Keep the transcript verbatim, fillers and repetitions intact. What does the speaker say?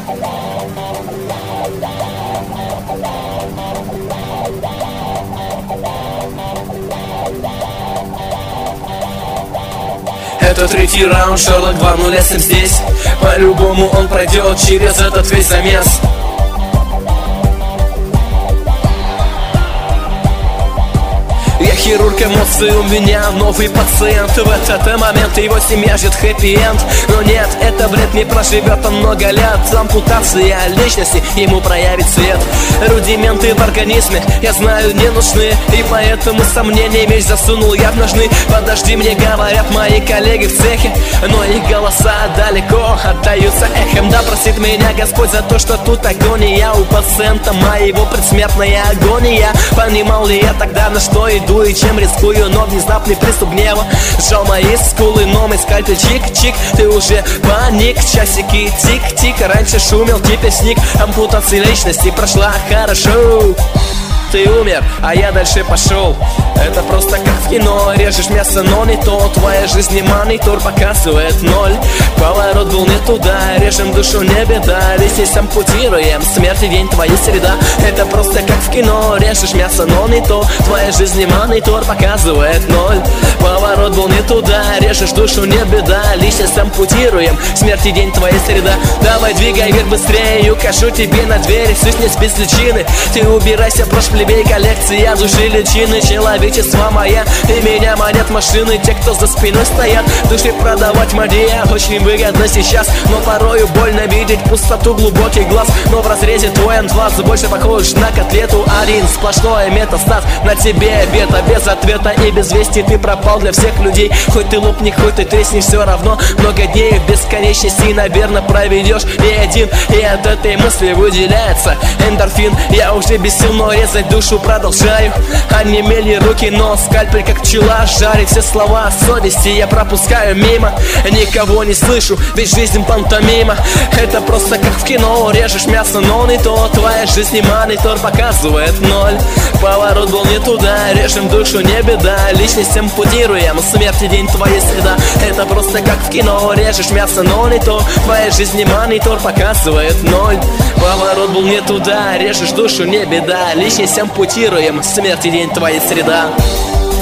Это третий раунд, Шерлок два ноль эс эм здесь. По-любому он пройдет через этот весь замес. Я хирург эмоций, у меня новый пациент. В этот момент его семья ждет хэппи-энд. Но нет, это бред, не проживет он много лет. Ампутация личности ему проявит свет. Рудименты в организме, я знаю, не нужны. И поэтому сомнения меч засунул я в ножны. Подожди, мне говорят мои коллеги в цехе, но их голоса далеко отдаются эхом. Да простит меня Господь за то, что тут агония. У пациента моего предсмертная агония. Понимал ли я тогда, на что иду и чем рискую, но внезапный приступ гнева сжал мои скулы, но мой скальпель чик-чик. Ты уже паник, часики тик-тик. Раньше шумел, теперь сник. Ампутация личности прошла хорошо. Ты умер, а я дальше пошел. Это просто как в кино. Режешь мясо, но не то. Твоя жизнь не монитор, показывает ноль. Поворот был не туда. Режем душу, не беда. Здесь ампутируем, смерть и день твоя среда. Это просто как в кино. Режешь мясо, но не то. Твоя жизнь не монитор, показывает ноль. Поворот был не туда. Режешь душу, не беда. Личность ампутируем, смерть и день твоя среда. Давай двигай вверх быстрее. Укажу тебе на двери. Сущность без личины. Ты убирайся, прочь плебей. Коллекция души личины. Человечество моя и меня манят машины. Те, кто за спиной стоят, души продавать Мария. Очень выгодно сейчас, но порою больно видеть пустоту глубоких глаз. Но в разрезе твой анфас больше похож на котлету. Один сплошной метастаз, на тебе бета. Без ответа и без вести ты пропал для всех людей. Хоть ты лопни, хоть ты тресни, все равно много дней в бесконечности, наверное, проведешь не один. И от этой мысли выделяется эндорфин. Я уже без сил, но резать душу продолжаю. Онемели руки, но скальпель как пчела жарит. Все слова совести я пропускаю мимо. Никого не слышу, ведь жизнь пантомима. Это просто как в кино. Режешь мясо, но не то. Твоя жизнь не монитор, показывает ноль. Поворот был не туда. Режем душу, не беда. Личность ампутируем, смерть и день твоя среда. Это просто как в кино. Режешь мясо, но не то. Твоя жизнь не монитор, показывает ноль. Поворот был не туда. Режешь душу, не беда. Личность ампутируем, смерть и день твоя среда.